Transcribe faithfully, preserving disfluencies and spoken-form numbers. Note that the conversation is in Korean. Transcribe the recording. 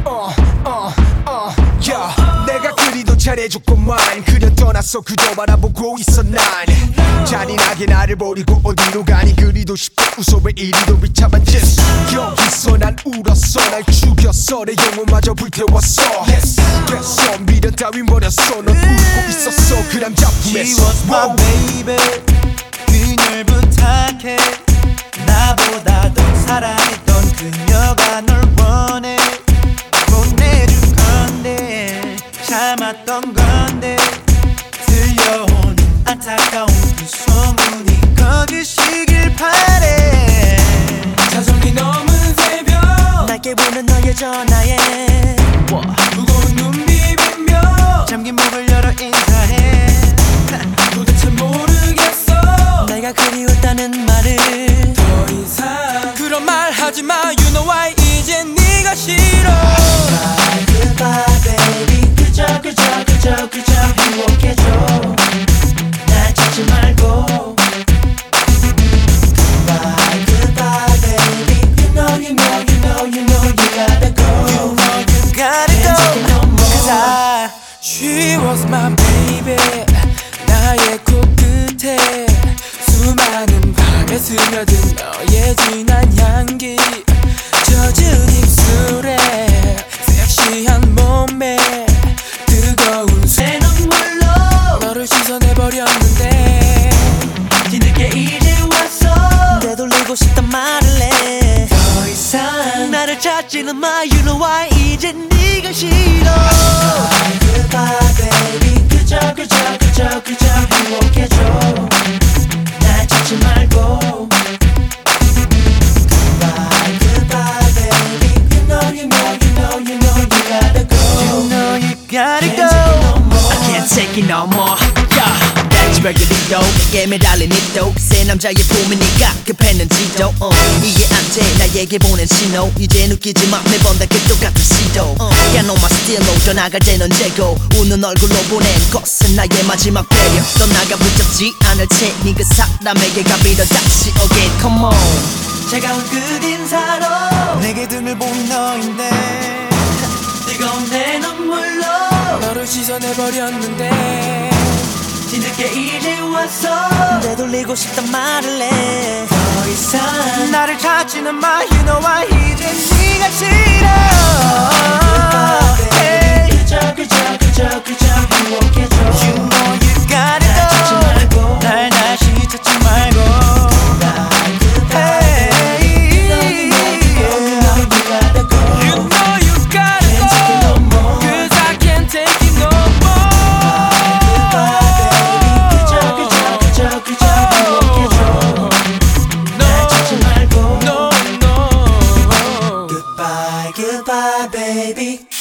어, 어, 어, 야 내가 그리도 잘해줬건만 그려 떠났어 그저 바라보고 있어 난 잔인하게 나를 버리고 어디로 가니 그리도 쉽게 웃어 왜 이리도 비참한 짓 여기서 난 울었어 날 죽였어 내 영혼마저 불태웠어 yes. 됐어 미련 따윈 버렸어 넌 울고 있었어 그 남자 품에서 She was my baby 그녀를 부탁해 나보다 더 사랑했던 그녀가 널 원해 보내줄 건데 참았던 건데 들려오는 안타까운 그 소문이 거두시길 바래 자정이 넘은 새벽 낮게 보는 너의 전화에 무거운 눈 비비며 잠긴 문을 열어 인사해 도대체 모르겠어 내가 그리웠다는 말을 더 이상 그런 말 하지마 You know why 이젠 네가 싫어 Goodbye goodbye baby 그저 그저 그저 그저 행복해져 날 찾지 말고 Goodbye goodbye baby You know you know you know you know you gotta go You know you gotta go no more. Cause I She was my baby 나의 코끝에 수많은 밤에 스며든 너의 진한 향기 젖은 입술에 섹시한 몸에 뜨거운 새 눈물로 너를 씻어내버렸는데 뒤늦게 이제 왔어 되돌리고 싶단 말을 해 더 이상 나를 찾지는 마 You know why 이제 네가 싫어 Goodbye goodbye baby 그저 그저 그저 그저 행복해져 날 찾지 말고 Goodbye goodbye baby You know you know you know you know you gotta go You know you gotta go I can't take it no more yeah. 별들이도 내게 매달린 이도 새 남자의 꿈이니까 급했는지도 uh. 이게 안돼 나에게 보낸 신호 이제 느끼지 마 매번 다 그 똑같은 시도 uh. 야 no my stilo 떠나갈 땐 언제고 웃는 얼굴로 보낸 것은 나의 마지막 배려 떠나가 붙잡지 않을 테니 그 사람에게 가비려 다시 again come on 차가운 끝 인사로 내게 등을 본 너인데 뜨거운 내 눈물로 너를 씻어내버렸는데 뒤늦게 이제 왔어 되돌리고 싶단 말을 해 더 이상 나를 찾지는 마 You know why 이제 네가 싫어 hey. 그저 그저 그저 그저 행복해져 You know you gotta go 날 찾지 말고 날 다시 찾지 말고 hey. You know you gotta go You know you gotta go Cause I can't take it no more Goodbye, goodbye, baby.